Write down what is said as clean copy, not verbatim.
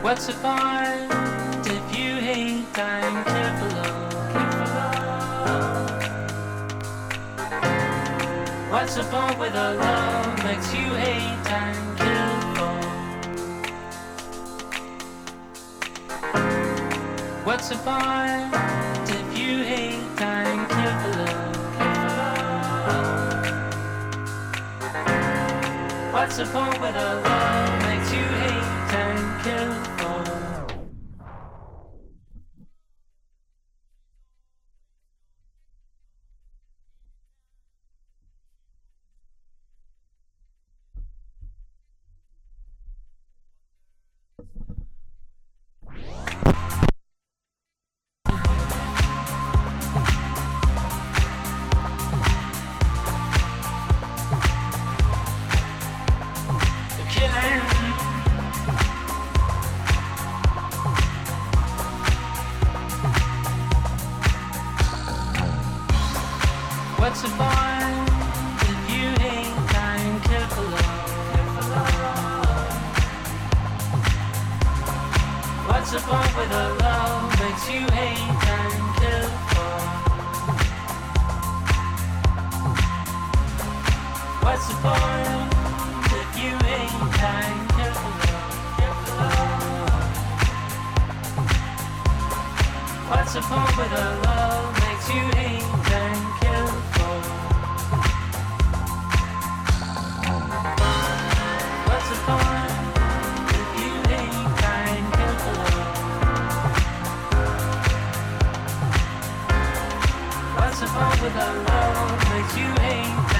What's the point if you ain't dying? Care for love. What's the point with a love makes you hate and kill for? What's the point if you hate dying? Care for love. What's the point with a love makes you hate and kill for? What's the point if you ain't dying? Care for love. What's the point with a love makes you hate and kill for? What's the point if you ain't dying? Care for love. What's the point with a love makes you hate and kill for? What's the point if you ain't dying? Kill for love. What's the point with a love makes you hate?